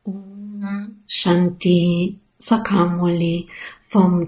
Om Shanti Sakamuli vom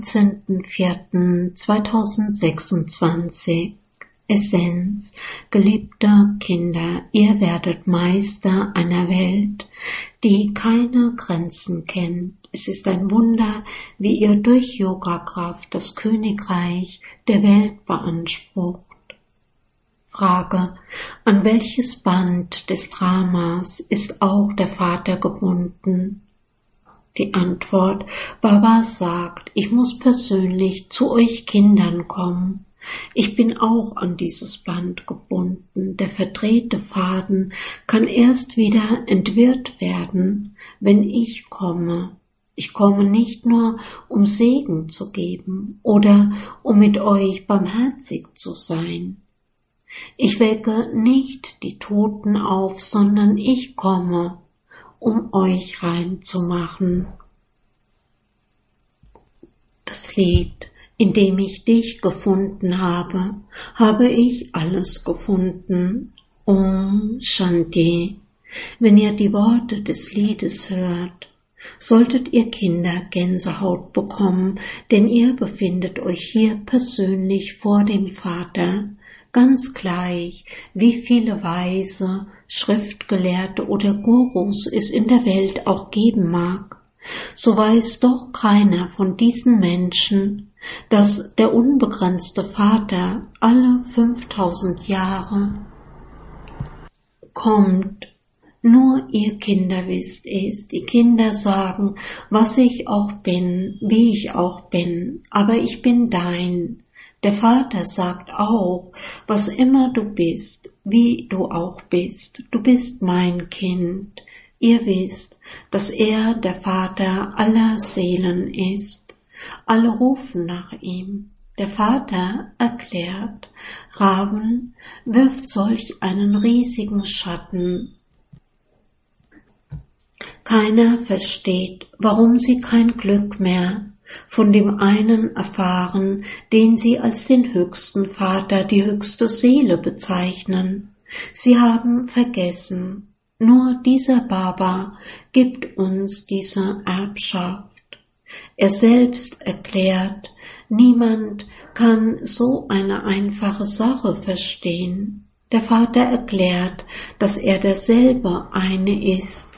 13.04.2026. Essenz: Geliebte Kinder, ihr werdet Meister einer Welt, die keine Grenzen kennt. Es ist ein Wunder, wie ihr durch Yoga-Kraft das Königreich der Welt beansprucht. Frage: An welches Band des Dramas ist auch der Vater gebunden? Die Antwort: Baba sagt, ich muss persönlich zu euch Kindern kommen. Ich bin auch an dieses Band gebunden. Der verdrehte Faden kann erst wieder entwirrt werden, wenn ich komme. Ich komme nicht nur, um Segen zu geben oder um mit euch barmherzig zu sein. Ich wecke nicht die Toten auf, sondern ich komme, um euch rein zu machen. Das Lied: Indem ich dich gefunden habe, habe ich alles gefunden. Om Shanti. Wenn ihr die Worte des Liedes hört, solltet ihr Kinder Gänsehaut bekommen, denn ihr befindet euch hier persönlich vor dem Vater. Ganz gleich, wie viele Weise, Schriftgelehrte oder Gurus es in der Welt auch geben mag, so weiß doch keiner von diesen Menschen, dass der unbegrenzte Vater alle 5000 Jahre kommt. Nur ihr Kinder wisst es. Die Kinder sagen, was ich auch bin, wie ich auch bin, aber ich bin dein. Der Vater sagt auch, was immer du bist, wie du auch bist, du bist mein Kind. Ihr wisst, dass er der Vater aller Seelen ist. Alle rufen nach ihm. Der Vater erklärt, Ravan wirft solch einen riesigen Schatten. Keiner versteht, warum sie kein Glück mehr von dem einen erfahren, den sie als den höchsten Vater, die höchste Seele bezeichnen. Sie haben vergessen, nur dieser Baba gibt uns diese Erbschaft. Er selbst erklärt, niemand kann so eine einfache Sache verstehen. Der Vater erklärt, dass er derselbe eine ist,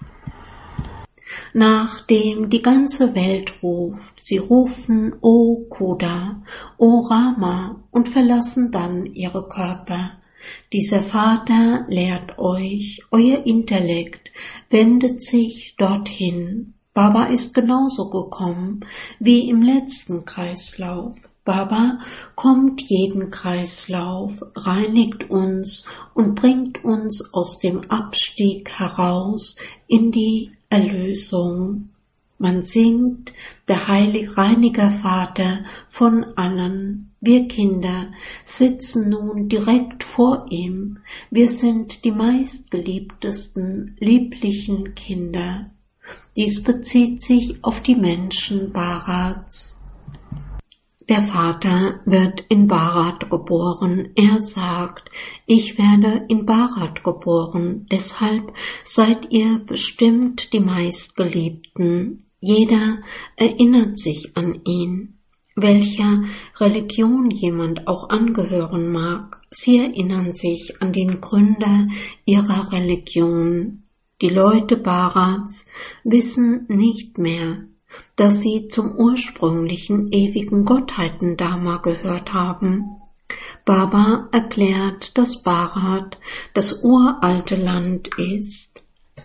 nachdem die ganze Welt ruft. Sie rufen O Koda, O Rama und verlassen dann ihre Körper. Dieser Vater lehrt euch, euer Intellekt wendet sich dorthin. Baba ist genauso gekommen wie im letzten Kreislauf. Baba kommt jeden Kreislauf, reinigt uns und bringt uns aus dem Abstieg heraus in die Erlösung. Man singt, der heilige Reiniger Vater von allen. Wir Kinder sitzen nun direkt vor ihm. Wir sind die meistgeliebtesten, lieblichen Kinder. Dies bezieht sich auf die Menschen Bharats. Der Vater wird in Bharat geboren. Er sagt, ich werde in Bharat geboren, deshalb seid ihr bestimmt die meistgeliebten. Jeder erinnert sich an ihn. Welcher Religion jemand auch angehören mag, sie erinnern sich an den Gründer ihrer Religion. Die Leute Bharats wissen nicht mehr, dass sie zum ursprünglichen ewigen Gottheiten-Dharma gehört haben. Baba erklärt, dass Bharat das uralte Land ist.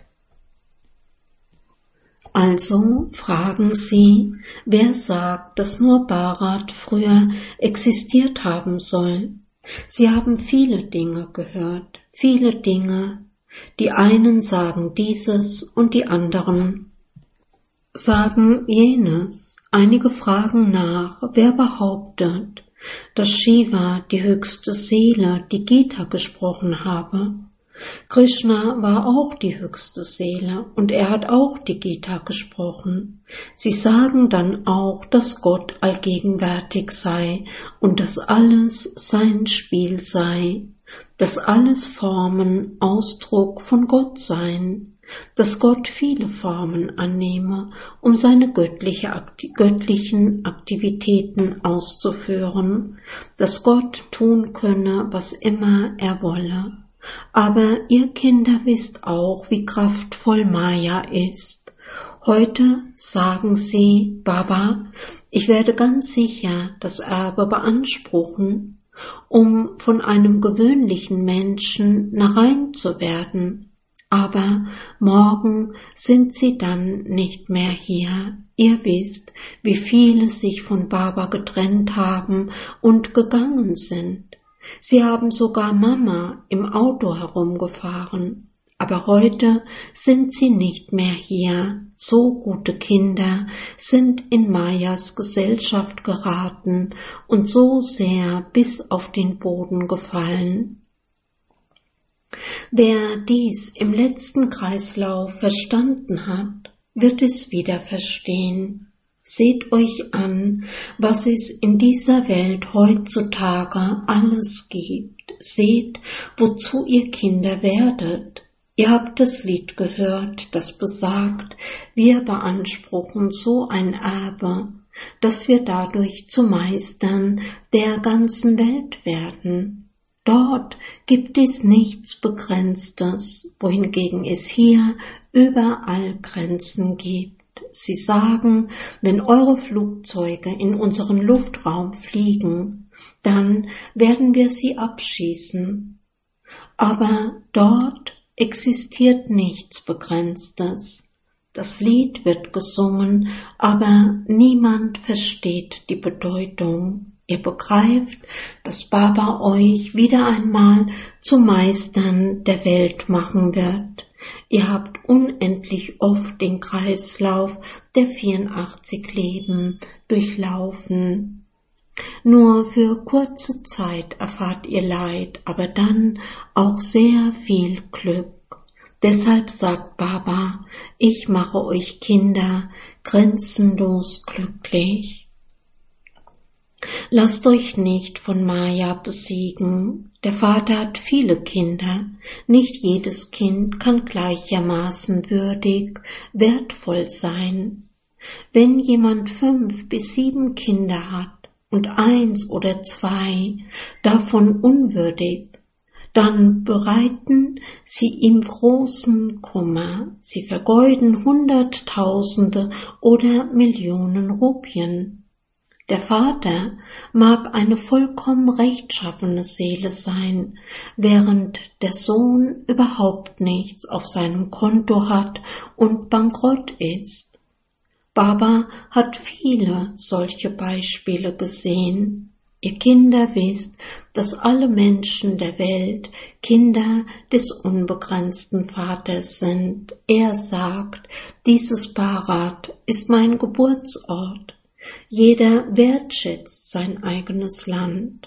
Also fragen sie, wer sagt, dass nur Bharat früher existiert haben soll? Sie haben viele Dinge gehört, viele Dinge. Die einen sagen dieses und die anderen sagen jenes. Einige fragen nach, wer behauptet, dass Shiva, die höchste Seele, die Gita gesprochen habe. Krishna war auch die höchste Seele und er hat auch die Gita gesprochen. Sie sagen dann auch, dass Gott allgegenwärtig sei und dass alles sein Spiel sei, dass alles Formen Ausdruck von Gott seien. dass Gott viele Formen annehme, um seine göttlichen Aktivitäten auszuführen, dass Gott tun könne, was immer er wolle. Aber ihr Kinder wisst auch, wie kraftvoll Maya ist. Heute sagen sie, Baba, ich werde ganz sicher das Erbe beanspruchen, um von einem gewöhnlichen Menschen Narein zu werden. Aber morgen sind sie dann nicht mehr hier. Ihr wisst, wie viele sich von Baba getrennt haben und gegangen sind. Sie haben sogar Mama im Auto herumgefahren. Aber heute sind sie nicht mehr hier. So gute Kinder sind in Mayas Gesellschaft geraten und so sehr bis auf den Boden gefallen. Wer dies im letzten Kreislauf verstanden hat, wird es wieder verstehen. Seht euch an, was es in dieser Welt heutzutage alles gibt. Seht, wozu ihr Kinder werdet. Ihr habt das Lied gehört, das besagt, wir beanspruchen so ein Erbe, dass wir dadurch zu Meistern der ganzen Welt werden. Dort gibt es nichts Begrenztes, wohingegen es hier überall Grenzen gibt. Sie sagen, wenn eure Flugzeuge in unseren Luftraum fliegen, dann werden wir sie abschießen. Aber dort existiert nichts Begrenztes. Das Lied wird gesungen, aber niemand versteht die Bedeutung. Ihr begreift, dass Baba euch wieder einmal zu Meistern der Welt machen wird. Ihr habt unendlich oft den Kreislauf der 84 Leben durchlaufen. Nur für kurze Zeit erfahrt ihr Leid, aber dann auch sehr viel Glück. Deshalb sagt Baba, ich mache euch Kinder grenzenlos glücklich. Lasst euch nicht von Maya besiegen. Der Vater hat viele Kinder. Nicht jedes Kind kann gleichermaßen würdig, wertvoll sein. Wenn jemand 5 bis 7 Kinder hat und 1 oder 2 davon unwürdig, dann bereiten sie ihm großen Kummer. Sie vergeuden Hunderttausende oder Millionen Rupien. Der Vater mag eine vollkommen rechtschaffene Seele sein, während der Sohn überhaupt nichts auf seinem Konto hat und bankrott ist. Baba hat viele solche Beispiele gesehen. Ihr Kinder wisst, dass alle Menschen der Welt Kinder des unbegrenzten Vaters sind. Er sagt, dieses Bharat ist mein Geburtsort. Jeder wertschätzt sein eigenes Land.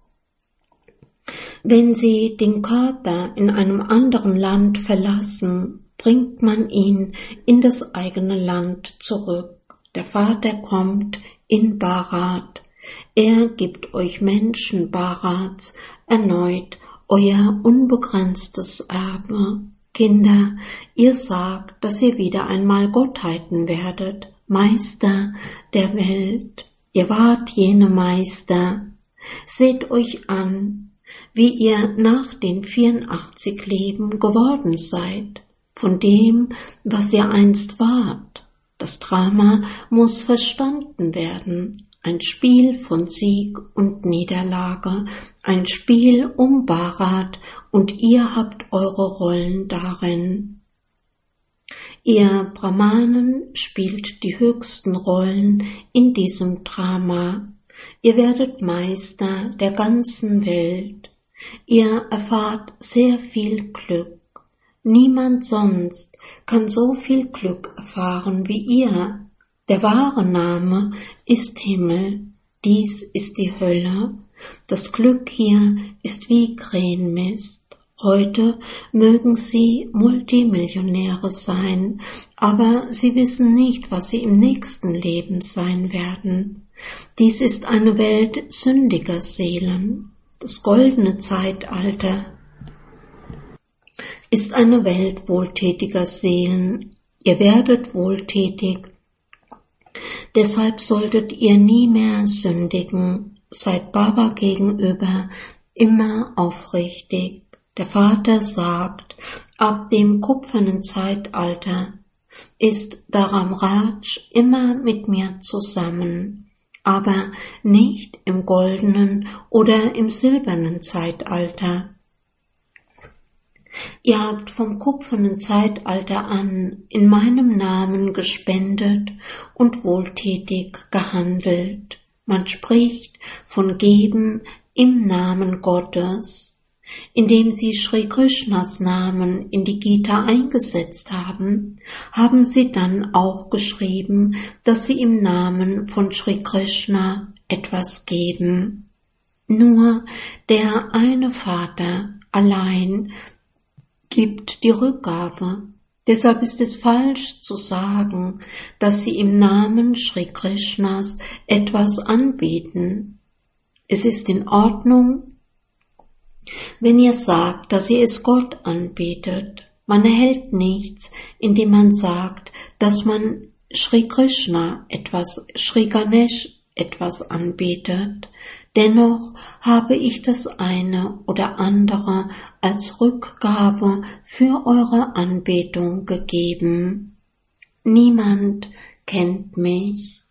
Wenn sie den Körper in einem anderen Land verlassen, bringt man ihn in das eigene Land zurück. Der Vater kommt in Bharat. Er gibt euch Menschen Bharats erneut euer unbegrenztes Erbe. Kinder, ihr sagt, dass ihr wieder einmal Gottheiten werdet. Meister der Welt, ihr wart jene Meister. Seht euch an, wie ihr nach den 84 Leben geworden seid, von dem, was ihr einst wart. Das Drama muss verstanden werden, ein Spiel von Sieg und Niederlage, ein Spiel um Bharat, und ihr habt eure Rollen darin. Ihr Brahmanen spielt die höchsten Rollen in diesem Drama. Ihr werdet Meister der ganzen Welt. Ihr erfahrt sehr viel Glück. Niemand sonst kann so viel Glück erfahren wie ihr. Der wahre Name ist Himmel. Dies ist die Hölle. Das Glück hier ist wie Krähenmist. Heute mögen sie Multimillionäre sein, aber sie wissen nicht, was sie im nächsten Leben sein werden. Dies ist eine Welt sündiger Seelen, das goldene Zeitalter. ist eine Welt wohltätiger Seelen. Ihr werdet wohltätig. Deshalb solltet ihr nie mehr sündigen. Seid Baba gegenüber immer aufrichtig. Der Vater sagt, ab dem kupfernen Zeitalter ist Dharam Raj immer mit mir zusammen, aber nicht im goldenen oder im silbernen Zeitalter. Ihr habt vom kupfernen Zeitalter an in meinem Namen gespendet und wohltätig gehandelt. Man spricht von Geben im Namen Gottes. Indem sie Sri Krishnas Namen in die Gita eingesetzt haben, haben sie dann auch geschrieben, dass sie im Namen von Sri Krishna etwas geben. Nur der eine Vater allein gibt die Rückgabe. Deshalb ist es falsch zu sagen, dass sie im Namen Sri Krishnas etwas anbieten. Es ist in Ordnung, wenn ihr sagt, dass ihr es Gott anbetet. Man erhält nichts, indem man sagt, dass man Sri Krishna Sri Ganesh etwas anbetet. Dennoch habe ich das eine oder andere als Rückgabe für eure Anbetung gegeben. Niemand kennt mich.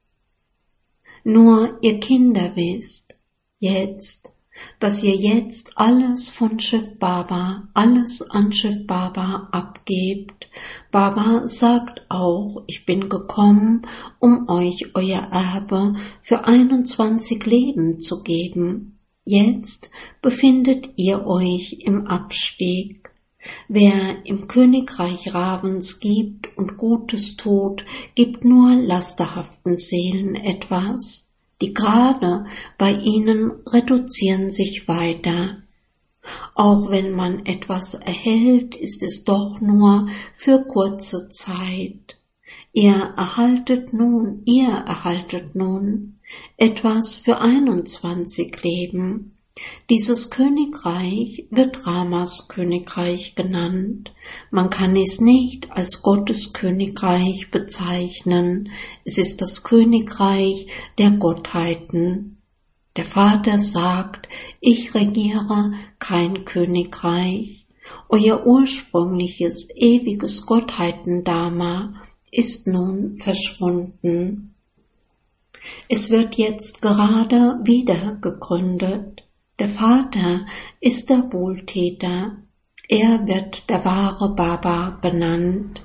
Nur ihr Kinder wisst jetzt, dass ihr jetzt alles von Shiv Baba, alles an Shiv Baba abgebt. Baba sagt auch, ich bin gekommen, um euch euer Erbe für 21 Leben zu geben. Jetzt befindet ihr euch im Abstieg. Wer im Königreich Ravens gibt und Gutes tut, gibt nur lasterhaften Seelen etwas. Die Grade bei ihnen reduzieren sich weiter. Auch wenn man etwas erhält, ist es doch nur für kurze Zeit. Ihr erhaltet nun etwas für 21 Leben. Dieses Königreich wird Ramas Königreich genannt. Man kann es nicht als Gottes Königreich bezeichnen. Es ist das Königreich der Gottheiten. Der Vater sagt, ich regiere kein Königreich. Euer ursprüngliches, ewiges Gottheitendharma ist nun verschwunden. Es wird jetzt gerade wieder gegründet. Der Vater ist der Wohltäter. Er wird der wahre Baba genannt.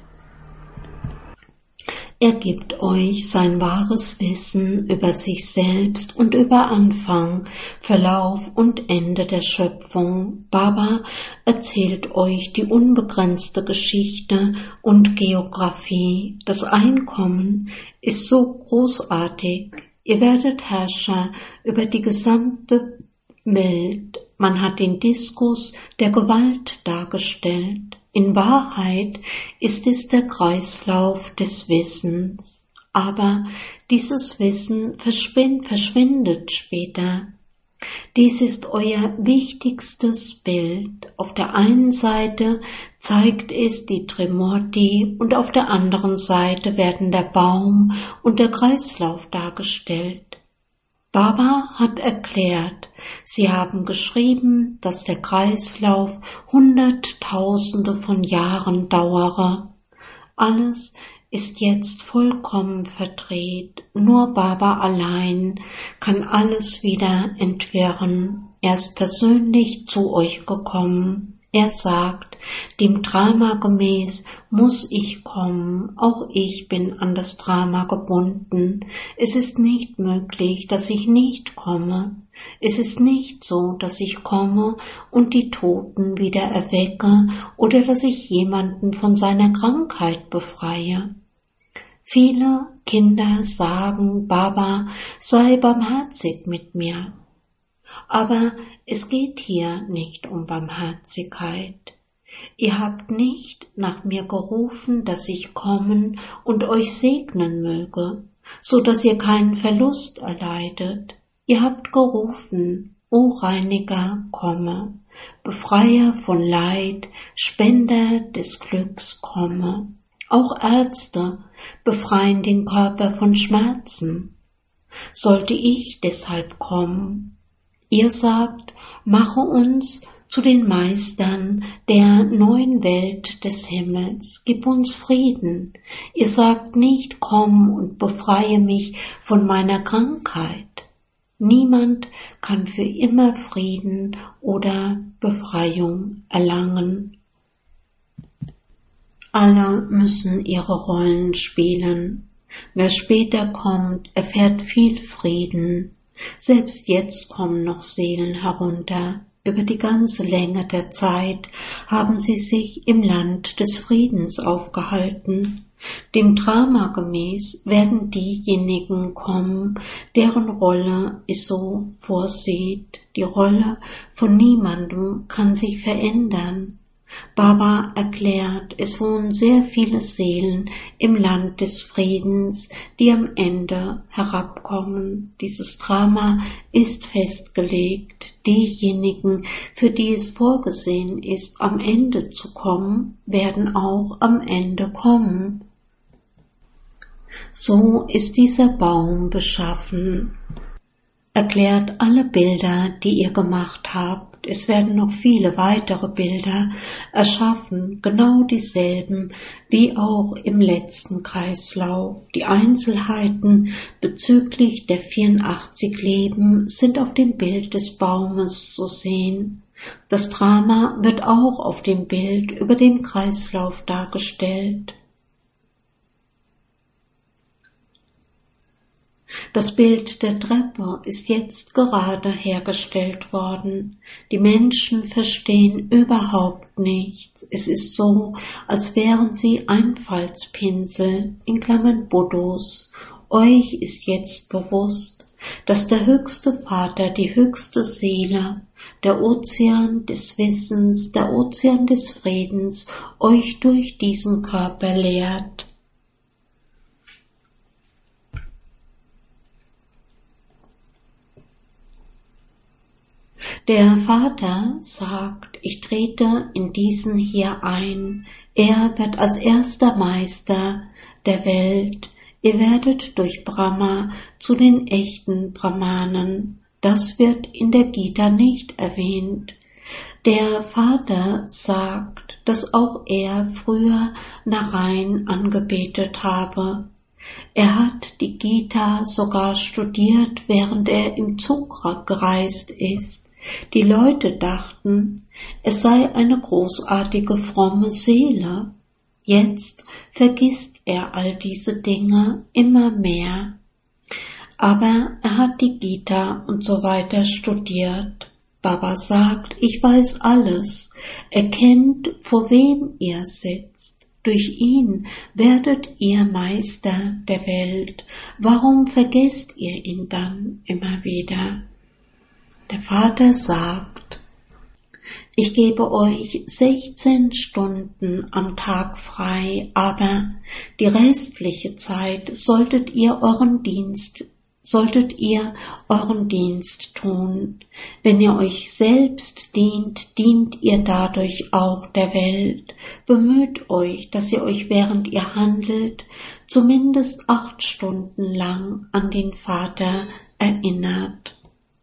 Er gibt euch sein wahres Wissen über sich selbst und über Anfang, Verlauf und Ende der Schöpfung. Baba erzählt euch die unbegrenzte Geschichte und Geographie. Das Einkommen ist so großartig. Ihr werdet Herrscher über die gesamte Welt. Man hat den Diskus der Gewalt dargestellt. In Wahrheit ist es der Kreislauf des Wissens. Aber dieses Wissen verschwindet später. Dies ist euer wichtigstes Bild. Auf der einen Seite zeigt es die Trimurti und auf der anderen Seite werden der Baum und der Kreislauf dargestellt. Baba hat erklärt, sie haben geschrieben, dass der Kreislauf Hunderttausende von Jahren dauere. Alles ist jetzt vollkommen verdreht. Nur Baba allein kann alles wieder entwirren. Er ist persönlich zu euch gekommen. Er sagt, dem Drama gemäß muss ich kommen, auch ich bin an das Drama gebunden. Es ist nicht möglich, dass ich nicht komme. Es ist nicht so, dass ich komme und die Toten wieder erwecke oder dass ich jemanden von seiner Krankheit befreie. Viele Kinder sagen, Baba sei barmherzig mit mir. Aber es geht hier nicht um Barmherzigkeit. Ihr habt nicht nach mir gerufen, dass ich kommen und euch segnen möge, so dass ihr keinen Verlust erleidet. Ihr habt gerufen, O Reiniger, komme. Befreier von Leid, Spender des Glücks komme. Auch Ärzte befreien den Körper von Schmerzen. Sollte ich deshalb kommen? Ihr sagt, mache uns zu den Meistern der neuen Welt des Himmels, gib uns Frieden. Ihr sagt nicht, komm und befreie mich von meiner Krankheit. Niemand kann für immer Frieden oder Befreiung erlangen. Alle müssen ihre Rollen spielen. Wer später kommt, erfährt viel Frieden. Selbst jetzt kommen noch Seelen herunter. Über die ganze Länge der Zeit haben sie sich im Land des Friedens aufgehalten. Dem Drama gemäß werden diejenigen kommen, deren Rolle es so vorsieht. Die Rolle von niemandem kann sich verändern. Baba erklärt, es wohnen sehr viele Seelen im Land des Friedens, die am Ende herabkommen. Dieses Drama ist festgelegt. Diejenigen, für die es vorgesehen ist, am Ende zu kommen, werden auch am Ende kommen. So ist dieser Baum beschaffen. Erklärt alle Bilder, die ihr gemacht habt. Es werden noch viele weitere Bilder erschaffen, genau dieselben wie auch im letzten Kreislauf. Die Einzelheiten bezüglich der 84 Leben sind auf dem Bild des Baumes zu sehen. Das Drama wird auch auf dem Bild über dem Kreislauf dargestellt. Das Bild der Treppe ist jetzt gerade hergestellt worden. Die Menschen verstehen überhaupt nichts. Es ist so, als wären sie Einfaltspinsel, in Klammern Buddhos. Euch ist jetzt bewusst, dass der höchste Vater, die höchste Seele, der Ozean des Wissens, der Ozean des Friedens euch durch diesen Körper lehrt. Der Vater sagt, ich trete in diesen hier ein. Er wird als erster Meister der Welt. Ihr werdet durch Brahma zu den echten Brahmanen. Das wird in der Gita nicht erwähnt. Der Vater sagt, dass auch er früher Narayan angebetet habe. Er hat die Gita sogar studiert, während er im Zug gereist ist. Die Leute dachten, es sei eine großartige fromme Seele. Jetzt vergisst er all diese Dinge immer mehr. Aber er hat die Gita und so weiter studiert. Baba sagt, ich weiß alles. Erkennt, vor wem ihr sitzt. Durch ihn werdet ihr Meister der Welt. Warum vergesst ihr ihn dann immer wieder? Der Vater sagt, ich gebe euch 16 Stunden am Tag frei, aber die restliche Zeit solltet ihr euren Dienst tun. Wenn ihr euch selbst dient, dient ihr dadurch auch der Welt. Bemüht euch, dass ihr euch, während ihr handelt, zumindest 8 Stunden lang an den Vater erinnert.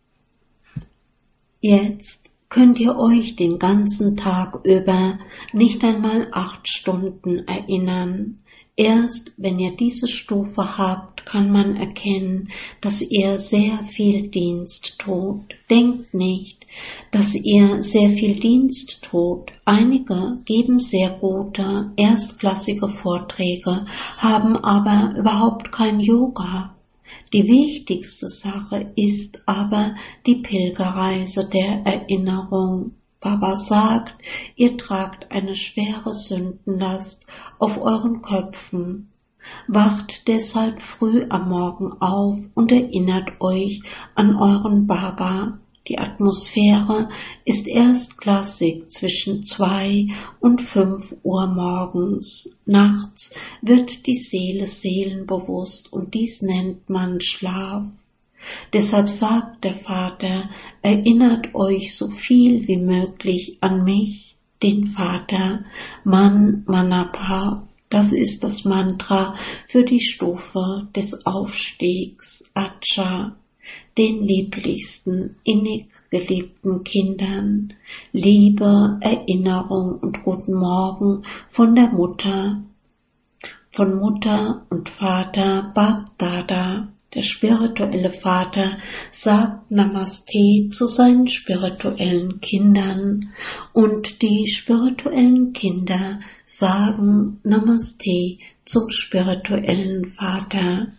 Jetzt könnt ihr euch den ganzen Tag über nicht einmal 8 Stunden erinnern. Erst wenn ihr diese Stufe habt, kann man erkennen, dass ihr sehr viel Dienst tut. Denkt nicht, dass ihr sehr viel Dienst tut. Einige geben sehr gute, erstklassige Vorträge, haben aber überhaupt kein Yoga. Die wichtigste Sache ist aber die Pilgerreise der Erinnerung. Baba sagt, ihr tragt eine schwere Sündenlast auf euren Köpfen. Wacht deshalb früh am Morgen auf und erinnert euch an euren Baba. Die Atmosphäre ist erstklassig zwischen 2 und 5 Uhr morgens. Nachts wird die Seele seelenbewusst und dies nennt man Schlaf. Deshalb sagt der Vater, erinnert euch so viel wie möglich an mich, den Vater, Man Manabhav. Das ist das Mantra für die Stufe des Aufstiegs, Acha, den lieblichsten, innig geliebten Kindern, Liebe, Erinnerung und guten Morgen von der Mutter, von Mutter und Vater Bab Dada. Der spirituelle Vater sagt Namaste zu seinen spirituellen Kindern und die spirituellen Kinder sagen Namaste zum spirituellen Vater.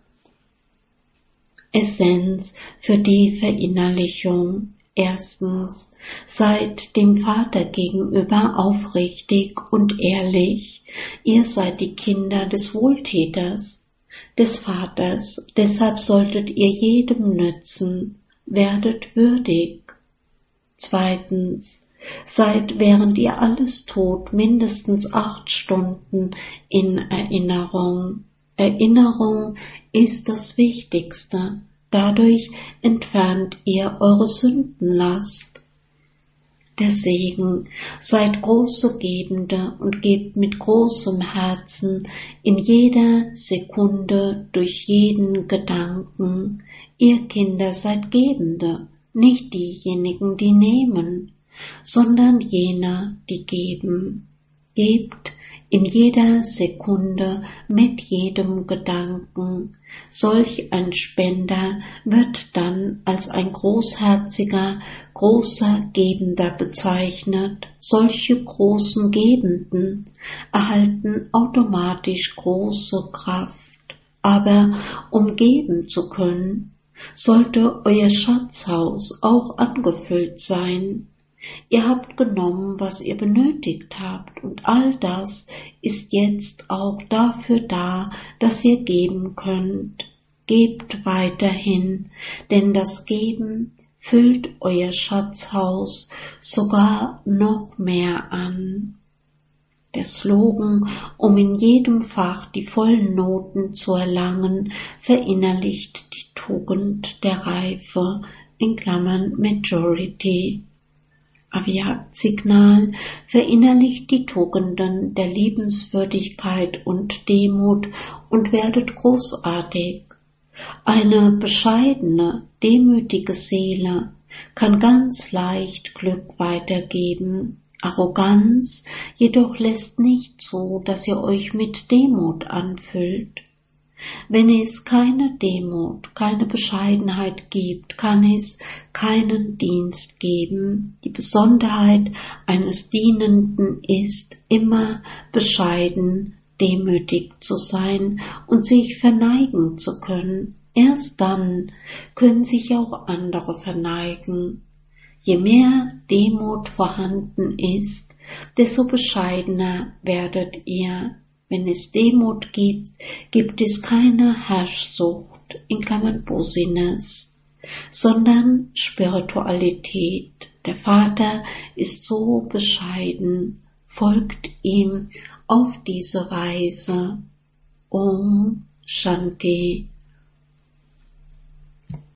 Essenz für die Verinnerlichung. Erstens, seid dem Vater gegenüber aufrichtig und ehrlich. Ihr seid die Kinder des Wohltäters, des Vaters, deshalb solltet ihr jedem nützen, werdet würdig. Zweitens, seid während ihr alles tut mindestens 8 Stunden in Erinnerung. Erinnerung ist das Wichtigste, dadurch entfernt ihr eure Sündenlast. Der Segen, seid große Gebende und gebt mit großem Herzen in jeder Sekunde durch jeden Gedanken. Ihr Kinder seid Gebende, nicht diejenigen, die nehmen, sondern jene, die geben. Gebt in jeder Sekunde mit jedem Gedanken. Solch ein Spender wird dann als ein großherziger, großer Gebender bezeichnet. Solche großen Gebenden erhalten automatisch große Kraft. Aber um geben zu können, sollte euer Schatzhaus auch angefüllt sein. Ihr habt genommen, was ihr benötigt habt, und all das ist jetzt auch dafür da, dass ihr geben könnt. Gebt weiterhin, denn das Geben füllt euer Schatzhaus sogar noch mehr an. Der Slogan, um in jedem Fach die vollen Noten zu erlangen, verinnerlicht die Tugend der Reife, in Klammern Majority. Avyakt-Signal verinnerlicht die Tugenden der Liebenswürdigkeit und Demut und werdet großartig. Eine bescheidene, demütige Seele kann ganz leicht Glück weitergeben. Arroganz jedoch lässt nicht zu, dass ihr euch mit Demut anfüllt. Wenn es keine Demut, keine Bescheidenheit gibt, kann es keinen Dienst geben. Die Besonderheit eines Dienenden ist, immer bescheiden, demütig zu sein und sich verneigen zu können. Erst dann können sich auch andere verneigen. Je mehr Demut vorhanden ist, desto bescheidener werdet ihr. Wenn es Demut gibt, gibt es keine Herrschsucht, in Klammern Business, sondern Spiritualität. Der Vater ist so bescheiden, folgt ihm auf diese Weise. Om Shanti.